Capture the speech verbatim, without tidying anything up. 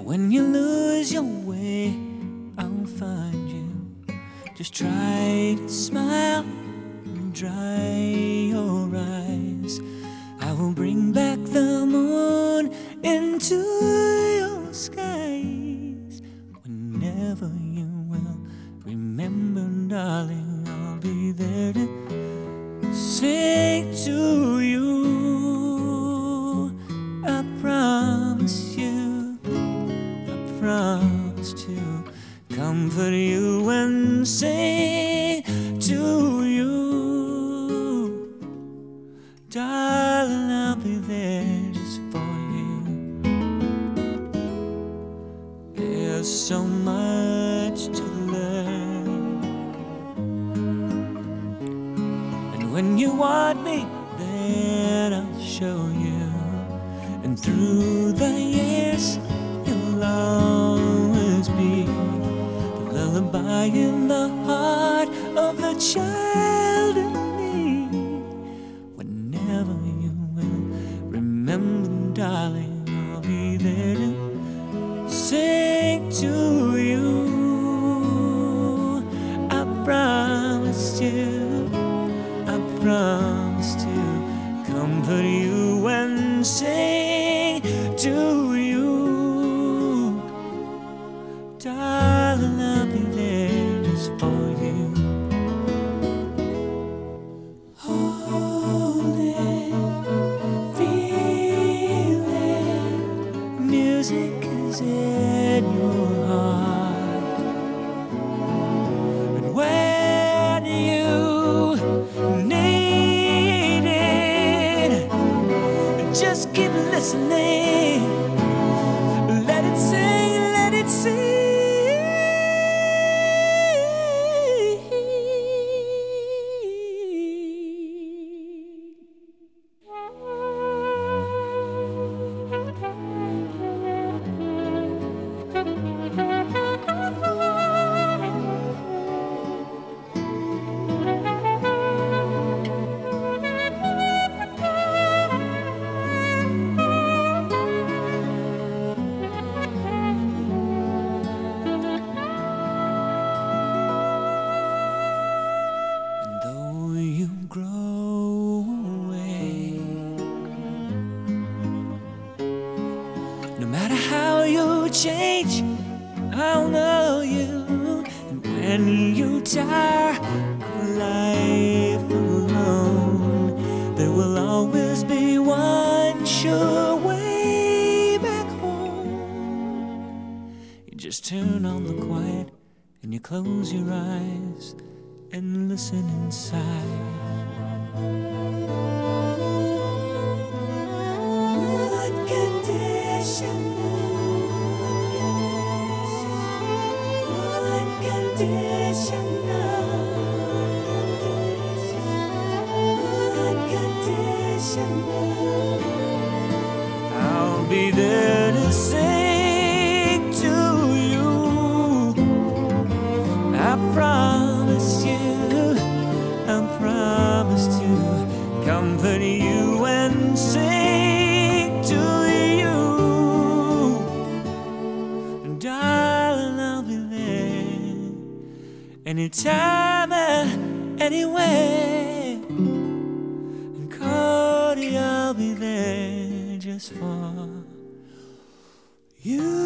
when you lose your way, I'll find you. Just try to smile and dry your eyes. I will bring back the moon into your skies. Whenever you will remember, darling, I'll be there to sing to you. I promise you, I promise to comfort you and sing to you. Darling, I'll be there just for you. There's so much to learn, and when you want me, then I'll show you. And through the years, you'll always be the lullaby in the heart of the child in me. Whenever you will remember, darling, I'll be there to sing to you. I promise you, I promise to comfort you and sing to you. Darling, I'll be there just for you. Holding, feeling, music is in your heart. And when you need it, just keep listening. Let it sing, let it sing. No matter how you change, I'll know you. And when you tire of life alone, there will always be one sure way back home. You just turn on the quiet and you close your eyes and listen inside. I'll be there to sing to you. I promise you, I promise to comfort you and sing to you. Darling, I'll be there anytime and anywhere. And Cody, I'll be there just for you.